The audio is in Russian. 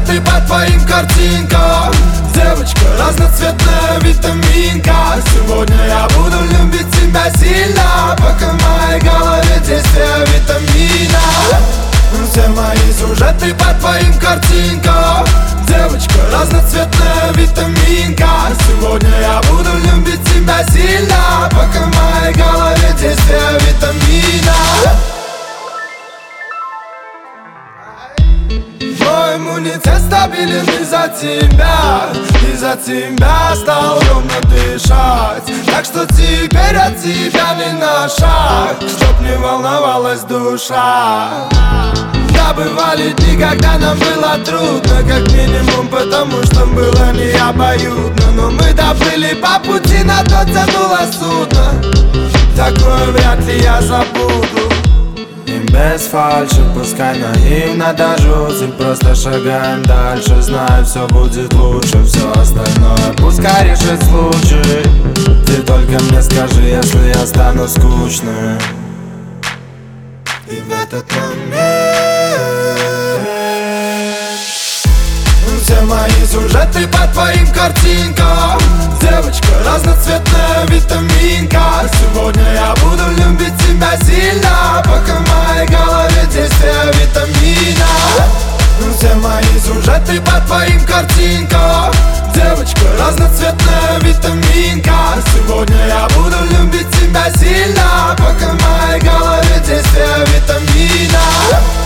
сюжеты по твоим картинкам. Девочка, разноцветная витаминка. Сегодня я буду любить тебя сильно, пока в моей голове действие витамина. Все мои сюжеты по твоим картинкам. Девочка, разноцветная витаминка. Сегодня я буду любить тебя сильно, пока в моей голове действие витамина. Мой иммунитет стабилен из-за тебя. Из-за тебя стал ровно дышать. Так что теперь от тебя не на шаг, чтоб не волновалась душа. Да, бывали дни, когда нам было трудно, как минимум потому, что было не обоюдно. Но мы доплыли по пути, на то тянуло судно. Такое вряд ли я забуду. И без фальши, пускай наивно до жути, просто шагаем дальше, знаю, все будет лучше. Все остальное пускай решит случай. Ты только мне скажи, если я стану скучным. И в этот момент все мои сюжеты по твоим картинкам. Девочка, разноцветная витаминка. Сегодня я буду любить тебя сильно, пока в моей голове действие витамина. Все мои сюжеты по твоим картинкам. Девочка, разноцветная витаминка. Сегодня я буду любить тебя сильно, пока в моей голове действие витамина.